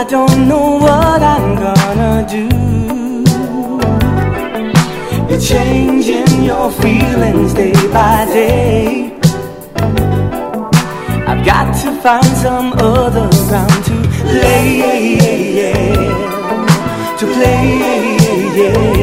I don't know what I'm gonna do. You're changing your feelings day by day. I've got to find some other ground to play, to play.